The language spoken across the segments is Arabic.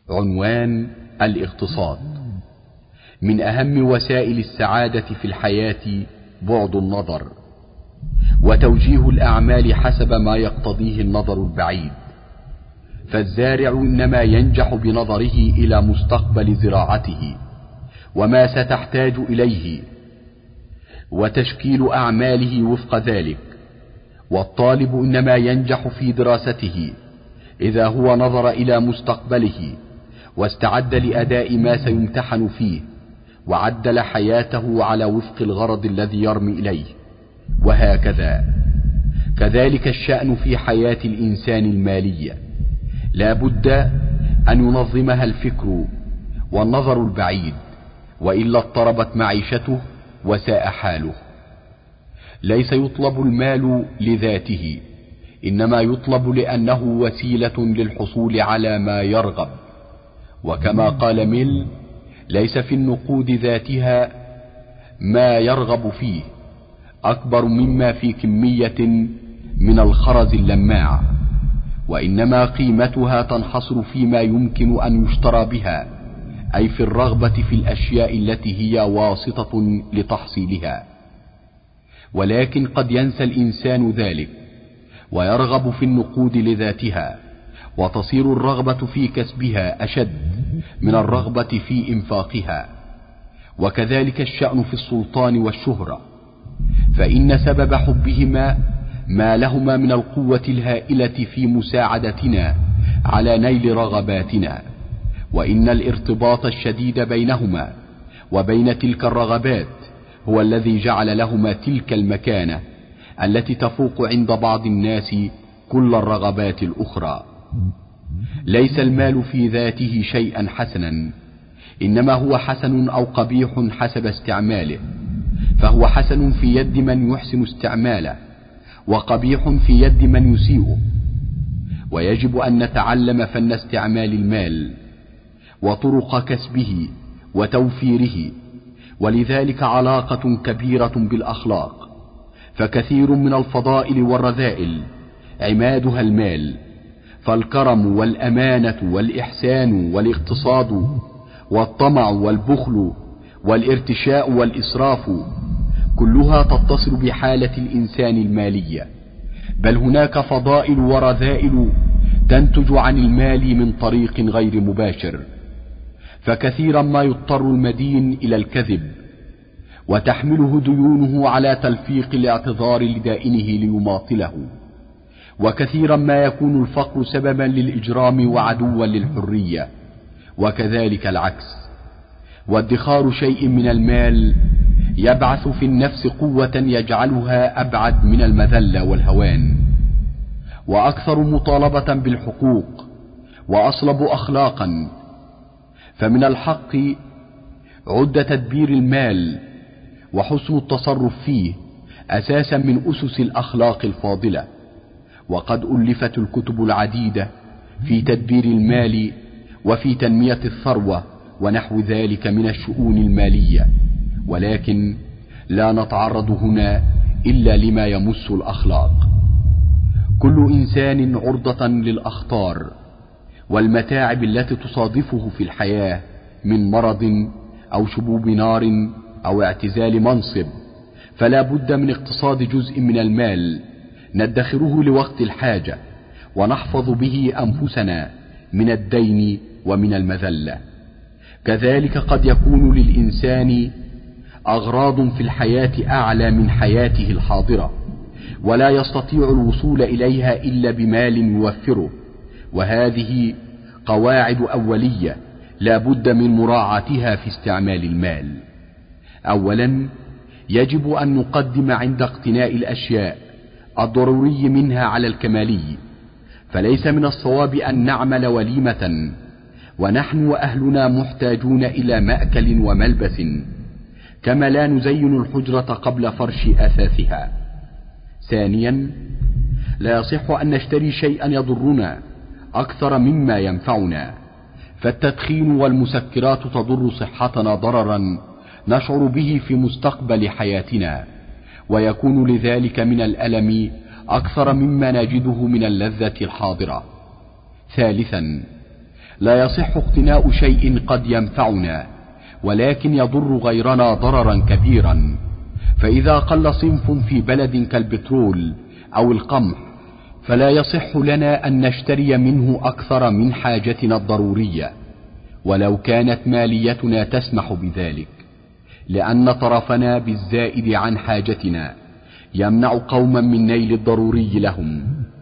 عنوان: الاقتصاد. من أهم وسائل السعادة في الحياة بعد النظر، وتوجيه الأعمال حسب ما يقتضيه النظر البعيد. فالزارع إنما ينجح بنظره إلى مستقبل زراعته وما ستحتاج إليه، وتشكيل أعماله وفق ذلك. والطالب إنما ينجح في دراسته إذا هو نظر إلى مستقبله واستعد لأداء ما سيمتحن فيه، وعدل حياته على وفق الغرض الذي يرمي إليه، وهكذا. كذلك الشأن في حياة الإنسان المالية، لا بد أن ينظمها الفكر والنظر البعيد، وإلا اضطربت معيشته وساء حاله. ليس يطلب المال لذاته، إنما يطلب لأنه وسيلة للحصول على ما يرغب. وكما قال ميل: ليس في النقود ذاتها ما يرغب فيه أكبر مما في كمية من الخرز اللماع، وإنما قيمتها تنحصر فيما يمكن أن يشترى بها، أي في الرغبة في الأشياء التي هي واسطة لتحصيلها. ولكن قد ينسى الإنسان ذلك ويرغب في النقود لذاتها، وتصير الرغبة في كسبها أشد من الرغبة في إنفاقها. وكذلك الشأن في السلطان والشهرة، فإن سبب حبهما ما لهما من القوة الهائلة في مساعدتنا على نيل رغباتنا، وإن الارتباط الشديد بينهما وبين تلك الرغبات هو الذي جعل لهما تلك المكانة التي تفوق عند بعض الناس كل الرغبات الأخرى. ليس المال في ذاته شيئا حسنا، إنما هو حسن أو قبيح حسب استعماله، فهو حسن في يد من يحسن استعماله، وقبيح في يد من يسيئه. ويجب أن نتعلم فن استعمال المال وطرق كسبه وتوفيره، ولذلك علاقة كبيرة بالأخلاق، فكثير من الفضائل والرذائل عمادها المال، فالكرم والأمانة والإحسان والاقتصاد والطمع والبخل والارتشاء والإسراف كلها تتصل بحالة الإنسان المالية. بل هناك فضائل ورذائل تنتج عن المال من طريق غير مباشر، فكثيرا ما يضطر المدين إلى الكذب، وتحمله ديونه على تلفيق الاعتذار لدائنه ليماطله. وكثيرا ما يكون الفقر سببا للإجرام وعدوا للحرية، وكذلك العكس. وادخار شيء من المال يبعث في النفس قوة يجعلها أبعد من المذلة والهوان، وأكثر مطالبة بالحقوق، وأصلب أخلاقا. فمن الحق عد تدبير المال وحسن التصرف فيه أساسا من أسس الأخلاق الفاضلة. وقد ألفت الكتب العديدة في تدبير المال وفي تنمية الثروة ونحو ذلك من الشؤون المالية، ولكن لا نتعرض هنا إلا لما يمس الأخلاق. كل إنسان عرضة للأخطار والمتاعب التي تصادفه في الحياة من مرض أو شبوب نار أو اعتزال منصب، فلا بد من اقتصاد جزء من المال ندخره لوقت الحاجة، ونحفظ به أنفسنا من الدين ومن المذلة. كذلك قد يكون للإنسان أغراض في الحياة أعلى من حياته الحاضرة، ولا يستطيع الوصول إليها إلا بمال يوفره، وهذه قواعد أولية لا بد من مراعاتها في استعمال المال. أولا، يجب أن نقدم عند اقتناء الأشياء الضروري منها على الكمالي، فليس من الصواب أن نعمل وليمة ونحن وأهلنا محتاجون إلى مأكل وملبس، كما لا نزين الحجرة قبل فرش أثاثها. ثانيا، لا يصح أن نشتري شيئا يضرنا أكثر مما ينفعنا، فالتدخين والمسكرات تضر صحتنا ضررا نشعر به في مستقبل حياتنا، ويكون لذلك من الألم أكثر مما نجده من اللذة الحاضرة. ثالثا، لا يصح اقتناء شيء قد ينفعنا ولكن يضر غيرنا ضررا كبيرا، فإذا قل صنف في بلد كالبترول أو القمح فلا يصح لنا أن نشتري منه أكثر من حاجتنا الضرورية ولو كانت ماليتنا تسمح بذلك، لأن طرفنا بالزائد عن حاجتنا يمنع قوما من نيل الضروري لهم.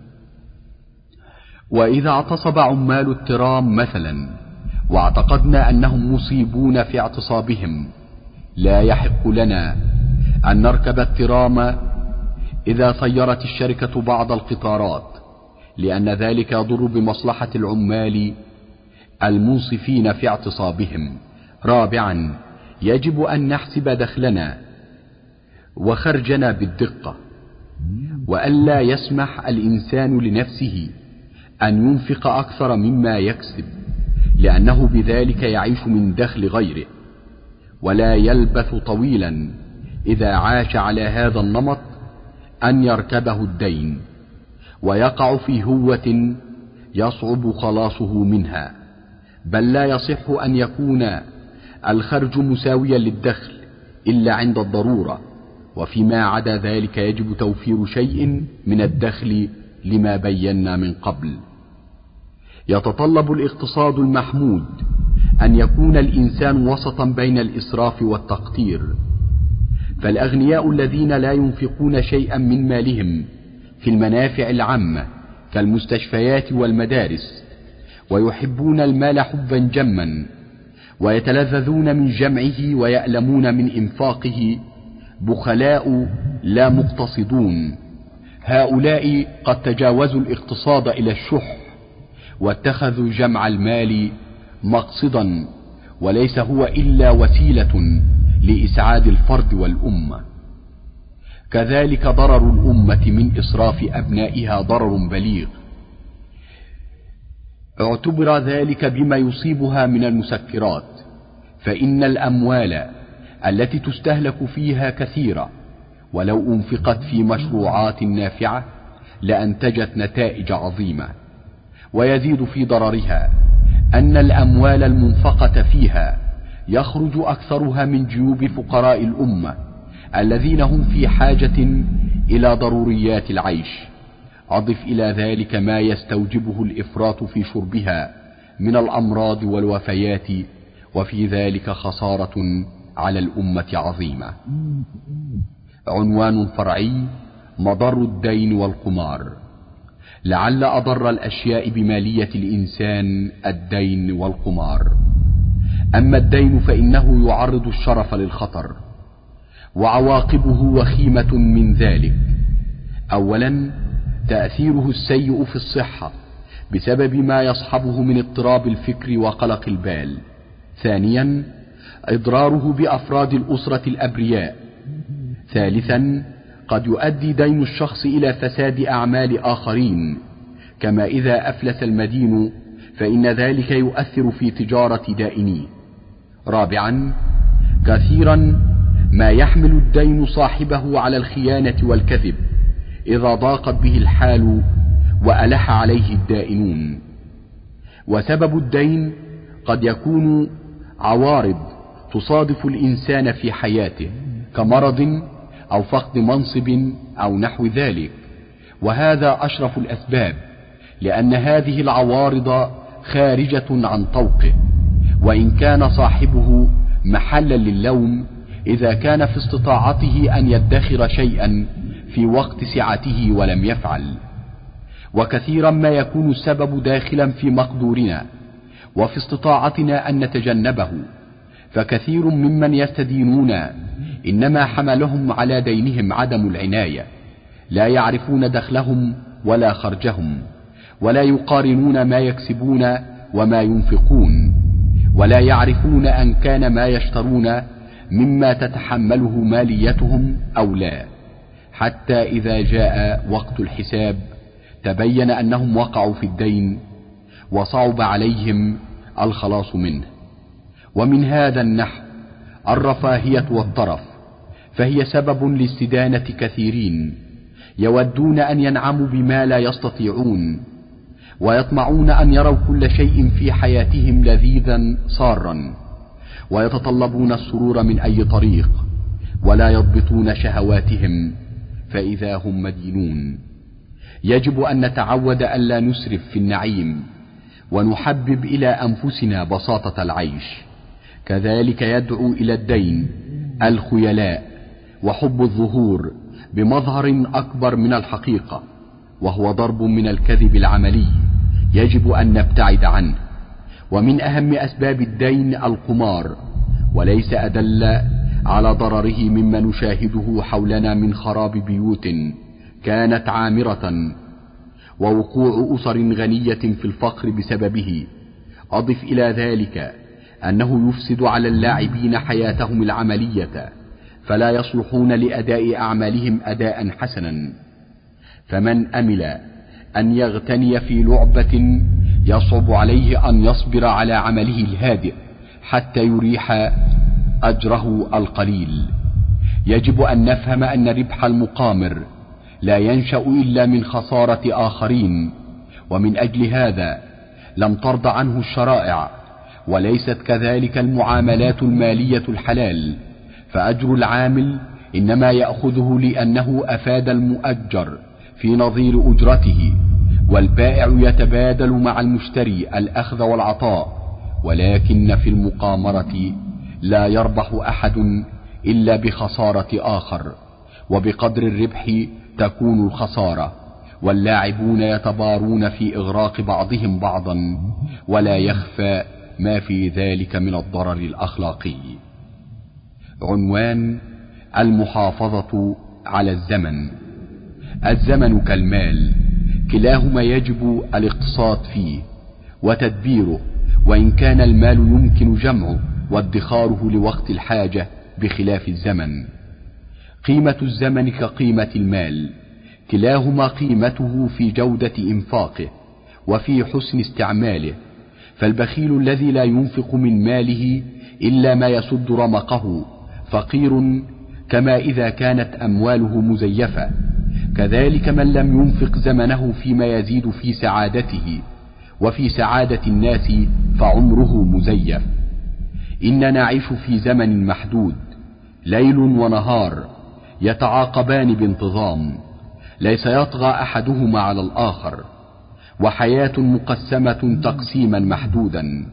وإذا اعتصب عمال الترام مثلا واعتقدنا أنهم مصيبون في اعتصابهم لا يحق لنا أن نركب الترام إذا سيرت الشركة بعض القطارات، لأن ذلك يضر بمصلحة العمال المنصفين في اعتصابهم. رابعا، يجب أن نحسب دخلنا وخرجنا بالدقة، وألا يسمح الإنسان لنفسه أن ينفق أكثر مما يكسب، لأنه بذلك يعيش من دخل غيره، ولا يلبث طويلا إذا عاش على هذا النمط أن يركبه الدين ويقع في هوة يصعب خلاصه منها، بل لا يصح أن يكون الخرج مساويا للدخل إلا عند الضرورة، وفيما عدا ذلك يجب توفير شيء من الدخل لما بينا من قبل. يتطلب الاقتصاد المحمود أن يكون الإنسان وسطا بين الإسراف والتقتير، فالأغنياء الذين لا ينفقون شيئا من مالهم في المنافع العامة كالمستشفيات والمدارس ويحبون المال حبا جما ويتلذذون من جمعه ويألمون من إنفاقه بخلاء لا مقتصدون، هؤلاء قد تجاوزوا الاقتصاد إلى الشح واتخذوا جمع المال مقصدا وليس هو إلا وسيلة لإسعاد الفرد والأمة. كذلك ضرر الأمة من إسراف أبنائها ضرر بليغ، اعتبر ذلك بما يصيبها من المسكرات، فإن الأموال التي تستهلك فيها كثيرة، ولو أنفقت في مشروعات نافعة لأنتجت نتائج عظيمة. ويزيد في ضررها أن الأموال المنفقة فيها يخرج أكثرها من جيوب فقراء الأمة الذين هم في حاجة إلى ضروريات العيش. أضف إلى ذلك ما يستوجبه الإفراط في شربها من الأمراض والوفيات، وفي ذلك خسارة على الأمة عظيمة. عنوان فرعي: مضر الدين والقمار. لعل أضر الأشياء بمالية الإنسان الدين والقمار. أما الدين فإنه يعرض الشرف للخطر، وعواقبه وخيمة من ذلك. أولا، تأثيره السيء في الصحة بسبب ما يصحبه من اضطراب الفكر وقلق البال. ثانيا، إضراره بأفراد الأسرة الأبرياء. ثالثا، قد يؤدي دين الشخص إلى فساد أعمال آخرين، كما إذا أفلس المدين فإن ذلك يؤثر في تجارة دائنيه. رابعا، كثيرا ما يحمل الدين صاحبه على الخيانة والكذب إذا ضاقت به الحال وألح عليه الدائنون. وسبب الدين قد يكون عوارض تصادف الإنسان في حياته كمرض أو فقد منصب أو نحو ذلك، وهذا أشرف الأسباب، لأن هذه العوارض خارجة عن طوقه، وإن كان صاحبه محلا للوم إذا كان في استطاعته أن يدخر شيئا في وقت سعته ولم يفعل. وكثيرا ما يكون السبب داخلا في مقدورنا وفي استطاعتنا أن نتجنبه، فكثير ممن يستدينون إنما حملهم على دينهم عدم العناية، لا يعرفون دخلهم ولا خرجهم، ولا يقارنون ما يكسبون وما ينفقون، ولا يعرفون أن كان ما يشترون مما تتحمله ماليتهم أو لا، حتى إذا جاء وقت الحساب تبين أنهم وقعوا في الدين وصعب عليهم الخلاص منه. ومن هذا النحو الرفاهية والطرف، فهي سبب لاستدانة كثيرين يودون أن ينعموا بما لا يستطيعون، ويطمعون أن يروا كل شيء في حياتهم لذيذا سارا، ويتطلبون السرور من أي طريق، ولا يضبطون شهواتهم، فإذا هم مدينون. يجب أن نتعود ألا نسرف في النعيم، ونحبب إلى أنفسنا بساطة العيش. كذلك يدعو إلى الدين الخيلاء وحب الظهور بمظهر أكبر من الحقيقة، وهو ضرب من الكذب العملي يجب أن نبتعد عنه. ومن أهم أسباب الدين القمار، وليس أدل على ضرره مما نشاهده حولنا من خراب بيوت كانت عامرة، ووقوع أسر غنية في الفقر بسببه. أضف إلى ذلك أنه يفسد على اللاعبين حياتهم العملية، فلا يصلحون لأداء أعمالهم أداء حسنا. فمن أمل أن يغتني في لعبة يصعب عليه أن يصبر على عمله الهادئ حتى يريح أجره القليل. يجب أن نفهم أن ربح المقامر لا ينشأ إلا من خسارة آخرين، ومن أجل هذا لم ترضى عنه الشرائع، وليست كذلك المعاملات المالية الحلال. فأجر العامل إنما يأخذه لأنه أفاد المؤجر في نظير أجرته، والبائع يتبادل مع المشتري الأخذ والعطاء. ولكن في المقامرة لا يربح أحد إلا بخسارة آخر، وبقدر الربح تكون الخسارة، واللاعبون يتبارون في إغراق بعضهم بعضا، ولا يخفى ما في ذلك من الضرر الأخلاقي. عنوان: المحافظة على الزمن. الزمن كالمال، كلاهما يجب الاقتصاد فيه وتدبيره، وإن كان المال يمكن جمعه وادخاره لوقت الحاجة بخلاف الزمن. قيمة الزمن كقيمة المال، كلاهما قيمته في جودة إنفاقه وفي حسن استعماله. فالبخيل الذي لا ينفق من ماله إلا ما يسد رمقه فقير، كما إذا كانت أمواله مزيفة. كذلك من لم ينفق زمنه فيما يزيد في سعادته وفي سعادة الناس فعمره مزيف. إننا نعيش في زمن محدود، ليل ونهار يتعاقبان بانتظام، ليس يطغى أحدهما على الآخر، وحياة مقسمة تقسيما محدودا: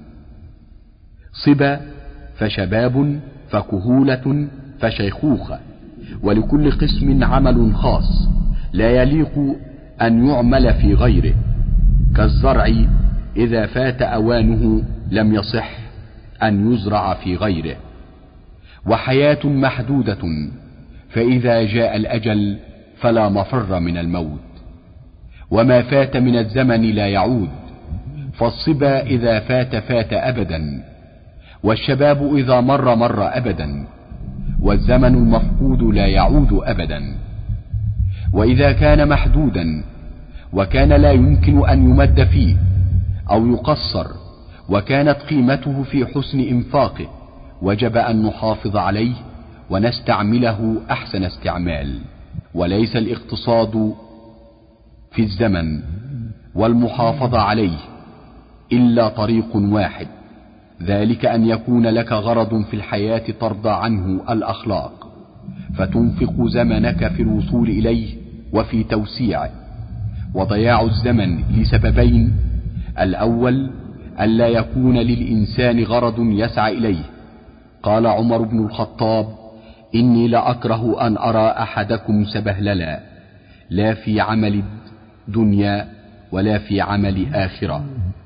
صبا، فشباب، فكهولة، فشيخوخة. ولكل قسم عمل خاص لا يليق أن يعمل في غيره، كالزرع إذا فات أوانه لم يصح أن يزرع في غيره. وحياة محدودة، فإذا جاء الأجل فلا مفر من الموت. وما فات من الزمن لا يعود، فالصبا إذا فات فات أبدا، والشباب إذا مر مر أبدا، والزمن المفقود لا يعود أبدا. وإذا كان محدودا وكان لا يمكن أن يمد فيه أو يقصر، وكانت قيمته في حسن إنفاقه، وجب أن نحافظ عليه ونستعمله أحسن استعمال. وليس الاقتصاد في الزمن والمحافظة عليه إلا طريق واحد، ذلك أن يكون لك غرض في الحياة ترضى عنه الأخلاق، فتنفق زمنك في الوصول إليه وفي توسيعه. وضياع الزمن لسببين: الأول ألا يكون للإنسان غرض يسعى إليه. قال عمر بن الخطاب: إني لأكره أن أرى أحدكم سبهللا، لا في عمل دنيا ولا في عمل آخرة.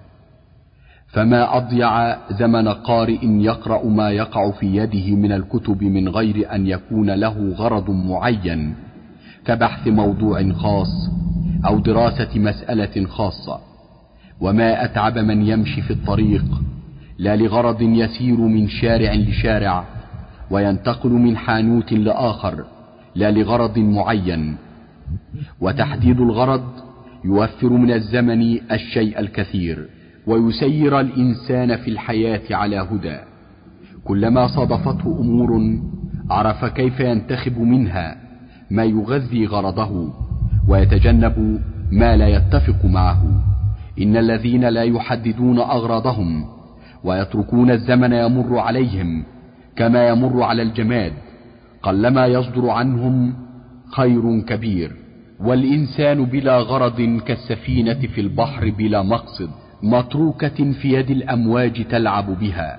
فما أضيع زمن قارئ يقرأ ما يقع في يده من الكتب من غير أن يكون له غرض معين، كبحث موضوع خاص أو دراسة مسألة خاصة. وما أتعب من يمشي في الطريق لا لغرض يسير من شارع لشارع، وينتقل من حانوت لآخر لا لغرض معين. وتحديد الغرض يوفر من الزمن الشيء الكثير، ويسير الإنسان في الحياة على هدى. كلما صادفته أمور عرف كيف ينتخب منها ما يغذي غرضه، ويتجنب ما لا يتفق معه. إن الذين لا يحددون أغراضهم ويتركون الزمن يمر عليهم كما يمر على الجماد قلما يصدر عنهم خير كبير. والإنسان بلا غرض كالسفينة في البحر بلا مقصد متروكة في يد الأمواج تلعب بها.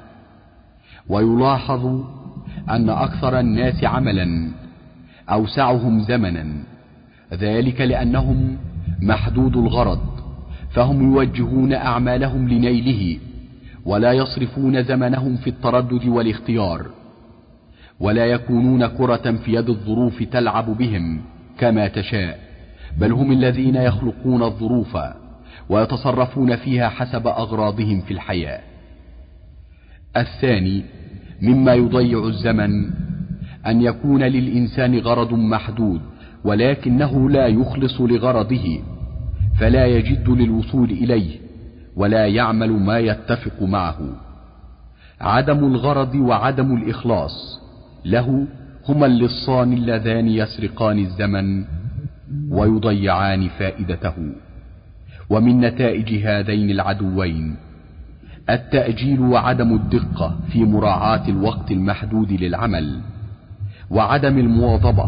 ويلاحظ أن أكثر الناس عملا أوسعهم زمنا، ذلك لأنهم محدود الغرض، فهم يوجهون أعمالهم لنيله ولا يصرفون زمنهم في التردد والاختيار، ولا يكونون كرة في يد الظروف تلعب بهم كما تشاء، بل هم الذين يخلقون الظروف ويتصرفون فيها حسب أغراضهم في الحياة. الثاني مما يضيع الزمن أن يكون للإنسان غرض محدود ولكنه لا يخلص لغرضه، فلا يجد للوصول إليه ولا يعمل ما يتفق معه. عدم الغرض وعدم الإخلاص له هما اللصان اللذان يسرقان الزمن ويضيعان فائدته. ومن نتائج هذين العدوين التأجيل وعدم الدقة في مراعاة الوقت المحدود للعمل، وعدم المواظبة،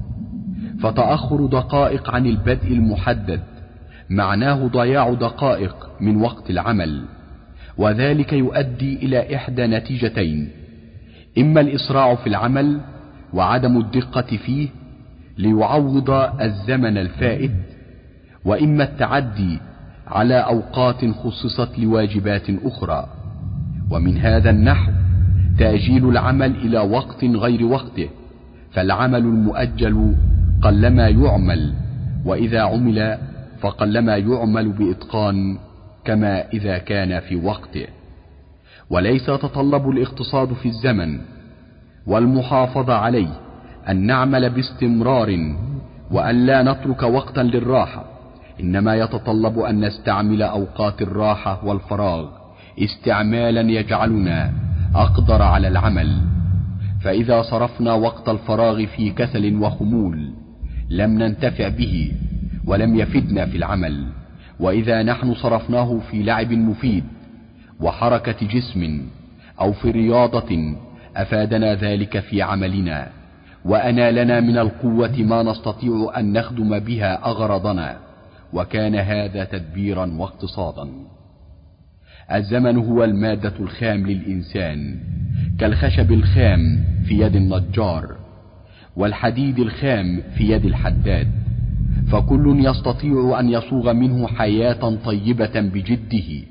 فتأخر دقائق عن البدء المحدد معناه ضياع دقائق من وقت العمل، وذلك يؤدي إلى إحدى نتيجتين: إما الإسراع في العمل وعدم الدقة فيه ليعوض الزمن الفائت، وإما التعدي على أوقات خصصت لواجبات أخرى. ومن هذا النحو تأجيل العمل إلى وقت غير وقته، فالعمل المؤجل قلما يعمل، وإذا عمل فقلما يعمل بإتقان كما إذا كان في وقته. وليس يتطلب الاقتصاد في الزمن والمحافظة عليه أن نعمل باستمرار وأن لا نترك وقتا للراحة، إنما يتطلب أن نستعمل أوقات الراحة والفراغ استعمالا يجعلنا أقدر على العمل. فإذا صرفنا وقت الفراغ في كسل وخمول لم ننتفع به ولم يفدنا في العمل، وإذا نحن صرفناه في لعب مفيد وحركة جسم أو في رياضة أفادنا ذلك في عملنا وأنالنا من القوة ما نستطيع أن نخدم بها أغراضنا، وكان هذا تدبيرا واقتصادا. الزمن هو المادة الخام للإنسان، كالخشب الخام في يد النجار والحديد الخام في يد الحداد، فكل يستطيع أن يصوغ منه حياة طيبة بجده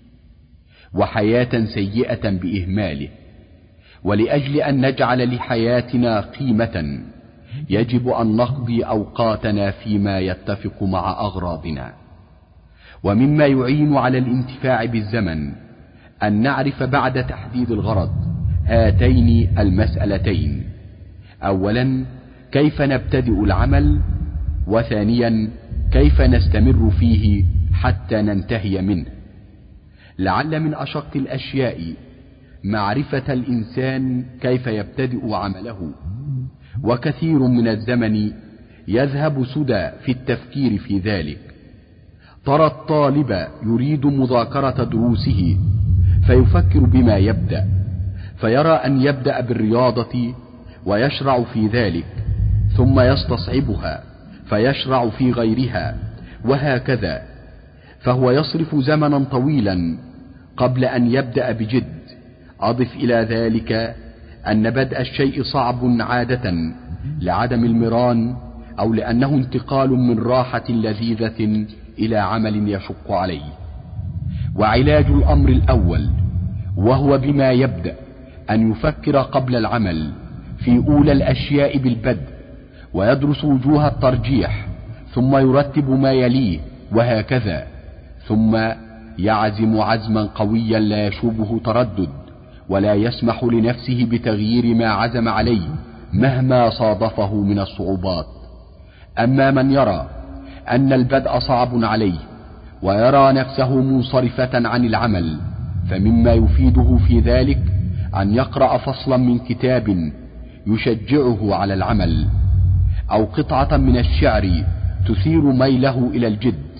وحياة سيئة بإهماله. ولأجل أن نجعل لحياتنا قيمة يجب أن نقضي أوقاتنا فيما يتفق مع أغراضنا. ومما يعين على الانتفاع بالزمن أن نعرف بعد تحديد الغرض هاتين المسألتين: أولا كيف نبتدئ العمل، وثانيا كيف نستمر فيه حتى ننتهي منه. لعل من أشق الأشياء معرفة الإنسان كيف يبتدئ عمله، وكثير من الزمن يذهب سدى في التفكير في ذلك. ترى الطالب يريد مذاكرة دروسه فيفكر بما يبدأ، فيرى أن يبدأ بالرياضة ويشرع في ذلك، ثم يستصعبها فيشرع في غيرها، وهكذا، فهو يصرف زمنا طويلا قبل أن يبدأ بجد. أضف إلى ذلك أن بدء الشيء صعب عادة لعدم المران أو لأنه انتقال من راحة لذيذة إلى عمل يشق عليه. وعلاج الأمر الأول وهو بما يبدأ أن يفكر قبل العمل في أولى الأشياء بالبدء، ويدرس وجوه الترجيح، ثم يرتب ما يليه، وهكذا، ثم يعزم عزما قويا لا يشوبه تردد، ولا يسمح لنفسه بتغيير ما عزم عليه مهما صادفه من الصعوبات. أما من يرى أن البدء صعب عليه ويرى نفسه منصرفة عن العمل، فمما يفيده في ذلك أن يقرأ فصلا من كتاب يشجعه على العمل، أو قطعة من الشعر تثير ميله إلى الجد،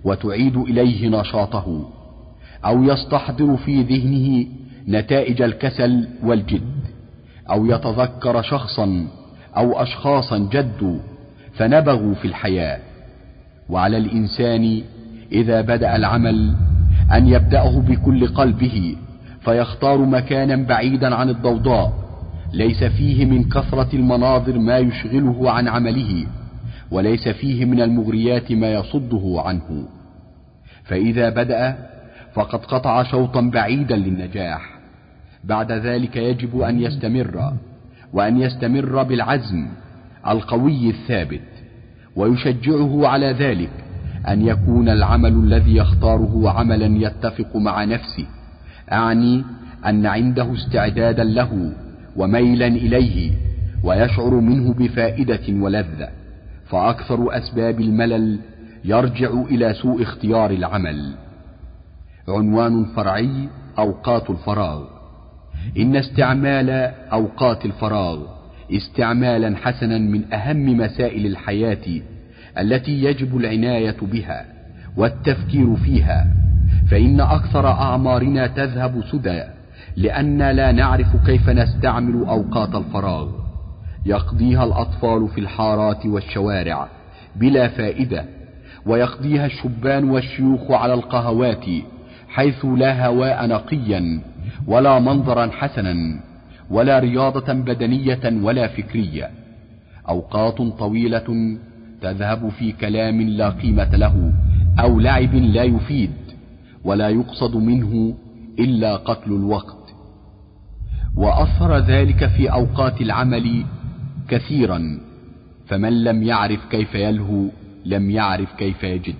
وتعيد إليه نشاطه، أو يستحضر في ذهنه نتائج الكسل والجد، أو يتذكر شخصا أو أشخاصا جدوا فنبغوا في الحياة. وعلى الإنسان إذا بدأ العمل أن يبدأه بكل قلبه، فيختار مكانا بعيدا عن الضوضاء ليس فيه من كثرة المناظر ما يشغله عن عمله، وليس فيه من المغريات ما يصده عنه. فإذا بدأ فقد قطع شوطا بعيدا للنجاح. بعد ذلك يجب أن يستمر، وأن يستمر بالعزم القوي الثابت، ويشجعه على ذلك أن يكون العمل الذي يختاره عملا يتفق مع نفسه، أعني أن عنده استعدادا له وميلا إليه، ويشعر منه بفائدة ولذة. فأكثر أسباب الملل يرجع إلى سوء اختيار العمل. عنوان فرعي: أوقات الفراغ. إن استعمال أوقات الفراغ استعمالا حسنا من أهم مسائل الحياة التي يجب العناية بها والتفكير فيها، فإن أكثر أعمارنا تذهب سدى لأن لا نعرف كيف نستعمل أوقات الفراغ. يقضيها الأطفال في الحارات والشوارع بلا فائدة، ويقضيها الشبان والشيوخ على القهوات حيث لا هواء نقيا ولا منظرا حسنا ولا رياضة بدنية ولا فكرية. أوقات طويلة تذهب في كلام لا قيمة له أو لعب لا يفيد، ولا يقصد منه إلا قتل الوقت. وأثر ذلك في أوقات العمل كثيرا، فمن لم يعرف كيف يلهو لم يعرف كيف يجد.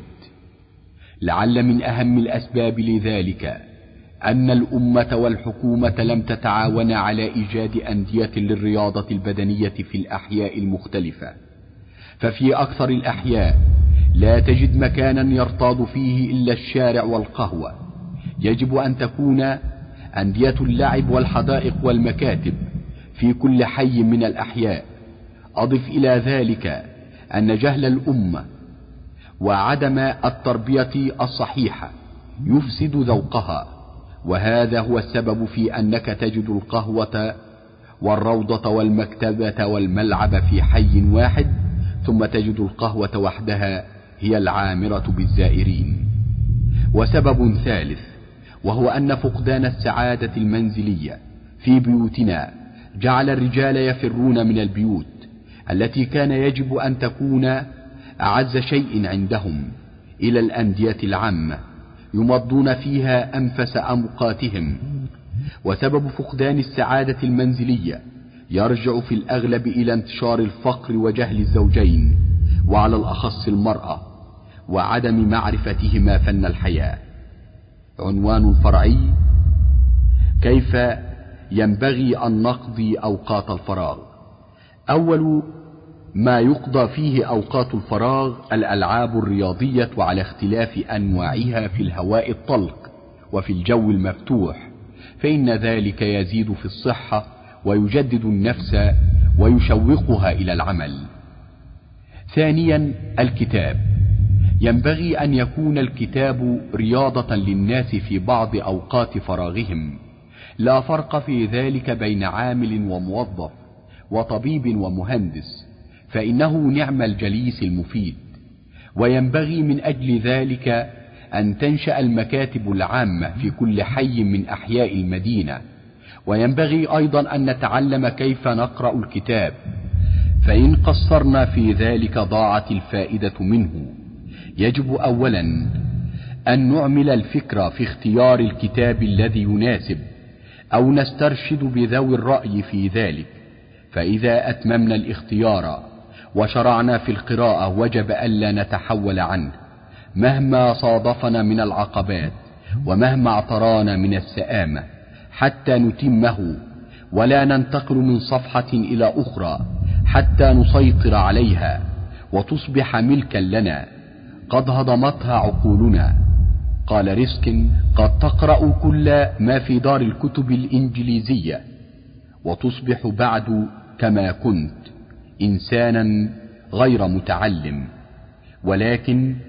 لعل من أهم الأسباب لذلك أن الأمة والحكومة لم تتعاون على إيجاد أندية للرياضة البدنية في الأحياء المختلفة، ففي أكثر الأحياء لا تجد مكانا يرتاض فيه إلا الشارع والقهوة. يجب أن تكون أندية اللعب والحدائق والمكاتب في كل حي من الأحياء. أضف إلى ذلك أن جهل الأمة وعدم التربية الصحيحة يفسد ذوقها، وهذا هو السبب في أنك تجد القهوة والروضة والمكتبة والملعب في حي واحد، ثم تجد القهوة وحدها هي العامرة بالزائرين. وسبب ثالث، وهو أن فقدان السعادة المنزلية في بيوتنا جعل الرجال يفرون من البيوت التي كان يجب أن تكون أعز شيء عندهم إلى الأندية العامة يمضون فيها أنفس أوقاتهم. وسبب فقدان السعادة المنزلية يرجع في الأغلب إلى انتشار الفقر وجهل الزوجين، وعلى الأخص المرأة، وعدم معرفتهما فن الحياة. عنوان فرعي: كيف ينبغي أن نقضي أوقات الفراغ. أول ما يقضى فيه أوقات الفراغ الألعاب الرياضية على اختلاف أنواعها في الهواء الطلق وفي الجو المفتوح، فإن ذلك يزيد في الصحة ويجدد النفس ويشوقها إلى العمل. ثانيا، الكتاب. ينبغي أن يكون الكتاب رياضة للناس في بعض أوقات فراغهم. لا فرق في ذلك بين عامل وموظف وطبيب ومهندس، فإنه نعم الجليس المفيد. وينبغي من أجل ذلك أن تنشأ المكاتب العامة في كل حي من أحياء المدينة. وينبغي أيضا أن نتعلم كيف نقرأ الكتاب، فإن قصرنا في ذلك ضاعت الفائدة منه. يجب أولا أن نعمل الفكرة في اختيار الكتاب الذي يناسب، أو نسترشد بذوي الرأي في ذلك. فإذا أتممنا الاختيار وشرعنا في القراءة وجب ألا نتحول عنه مهما صادفنا من العقبات ومهما اعترانا من السآمة حتى نتمه، ولا ننتقل من صفحة إلى أخرى حتى نسيطر عليها وتصبح ملكا لنا قد هضمتها عقولنا. قال ريسكين: قد تقرأ كل ما في دار الكتب الإنجليزية وتصبح بعد كما كنت إنسانا غير متعلم. ولكن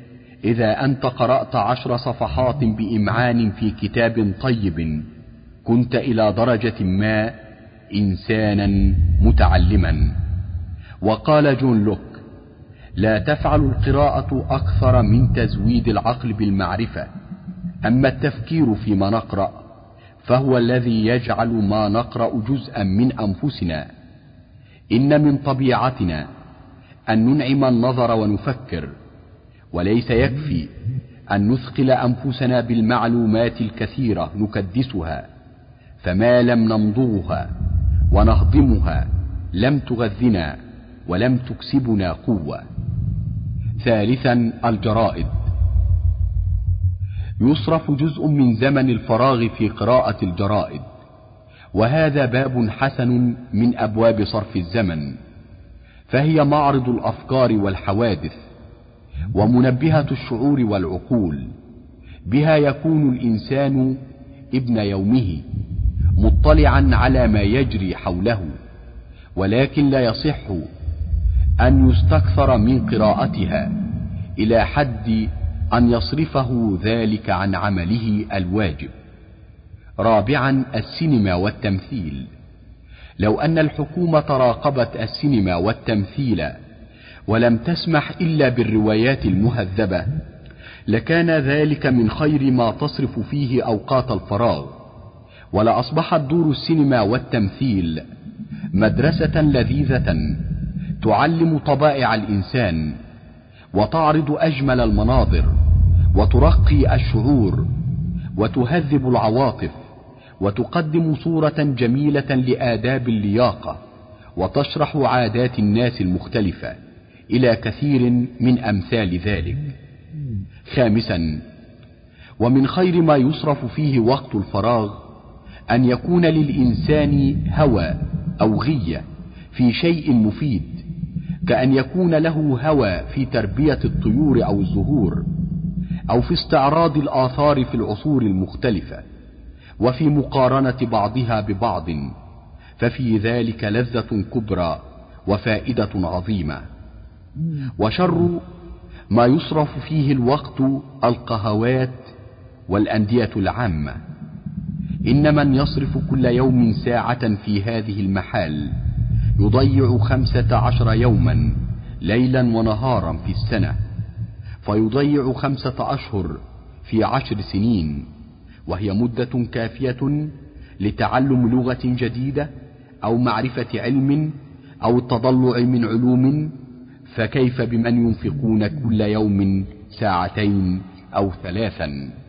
إذا أنت قرأت 10 صفحات بإمعان في كتاب طيب كنت إلى درجة ما إنسانا متعلما. وقال جون لوك: لا تفعل القراءة أكثر من تزويد العقل بالمعرفة، أما التفكير فيما نقرأ فهو الذي يجعل ما نقرأ جزءا من أنفسنا. إن من طبيعتنا أن ننعم النظر ونفكر، وليس يكفي أن نثقل أنفسنا بالمعلومات الكثيرة نكدسها، فما لم نمضغها ونهضمها لم تغذنا ولم تكسبنا قوة. ثالثا، الجرائد. يصرف جزء من زمن الفراغ في قراءة الجرائد، وهذا باب حسن من أبواب صرف الزمن، فهي معرض الأفكار والحوادث ومنبهة الشعور والعقول. بها يكون الإنسان ابن يومه مطلعا على ما يجري حوله، ولكن لا يصح أن يستكثر من قراءتها إلى حد أن يصرفه ذلك عن عمله الواجب. رابعا، السينما والتمثيل. لو أن الحكومة راقبت السينما والتمثيل ولم تسمح إلا بالروايات المهذبة لكان ذلك من خير ما تصرف فيه أوقات الفراغ، ولأصبحت دور السينما والتمثيل مدرسة لذيذة تعلم طبائع الإنسان، وتعرض أجمل المناظر، وترقي الشعور، وتهذب العواطف، وتقدم صورة جميلة لآداب اللياقة، وتشرح عادات الناس المختلفة إلى كثير من أمثال ذلك. خامسا، ومن خير ما يصرف فيه وقت الفراغ أن يكون للإنسان هوى أو غية في شيء مفيد، كأن يكون له هوى في تربية الطيور أو الزهور، أو في استعراض الآثار في العصور المختلفة، وفي مقارنة بعضها ببعض، ففي ذلك لذة كبرى وفائدة عظيمة. وشر ما يصرف فيه الوقت القهوات والأندية العامة. إن من يصرف كل يوم ساعة في هذه المحال يضيع 15 يوما ليلا ونهارا في السنة، فيضيع 5 أشهر في 10 سنين، وهي مدة كافية لتعلم لغة جديدة أو معرفة علم أو التضلع من علوم، فكيف بمن ينفقون كل يوم 2 ساعة أو 3؟